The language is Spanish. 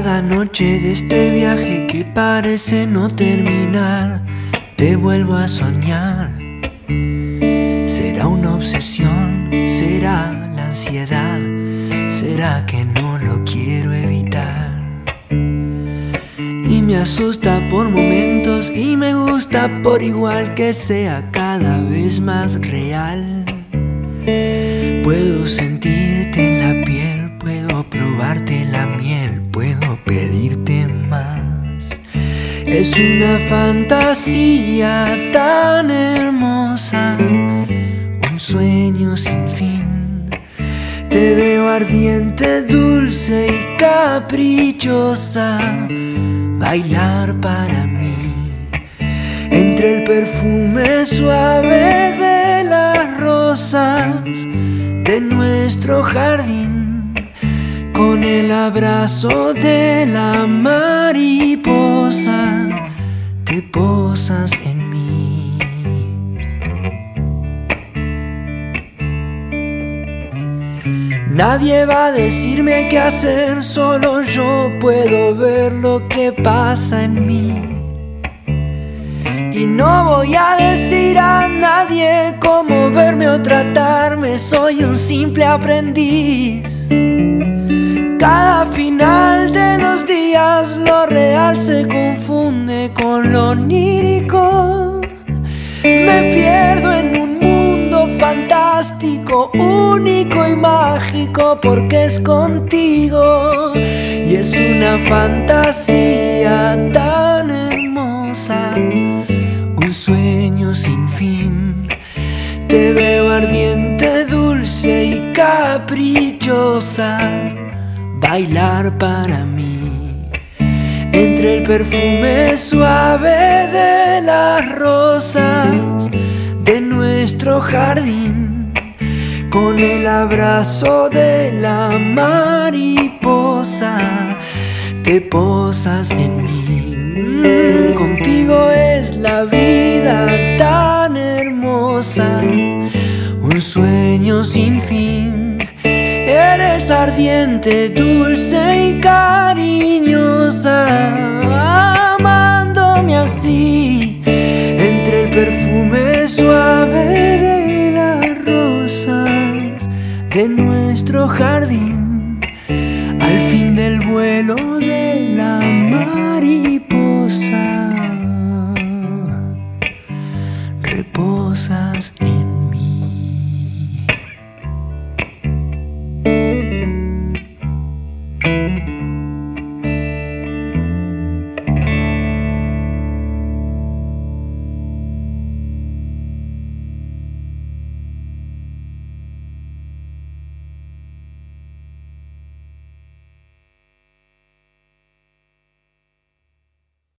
Cada noche de este viaje que parece no terminar, te vuelvo a soñar. ¿Será una obsesión? ¿Será la ansiedad? ¿Será que no lo quiero evitar? Y me asusta por momentos y me gusta por igual que sea cada vez más real. Puedo sentirte en la piel, puedo probarte la miel, puedo pedirte más. Es una fantasía tan hermosa, un sueño sin fin. Te veo ardiente, dulce y caprichosa, bailar para mí. Entre el perfume suave de las rosas de nuestro jardín, con el abrazo de la mariposa, te posas en mí. Nadie va a decirme qué hacer, solo yo puedo ver lo que pasa en mí. Y no voy a decir a nadie cómo verme o tratarme, soy un simple aprendiz. Cada final de los días lo real se confunde con lo onírico. Me pierdo en un mundo fantástico, único y mágico, porque es contigo. Y es una fantasía tan hermosa, un sueño sin fin. Te veo ardiente, dulce y caprichosa, bailar para mí. Entre el perfume suave de las rosas de nuestro jardín, con el abrazo de la mariposa, te posas en mí. Contigo es la vida tan hermosa, un sueño sin fin. Eres ardiente, dulce y cariñosa, amándome así. Entre el perfume suave de las rosas de nuestro jardín, al fin del vuelo de la mariposa, reposas en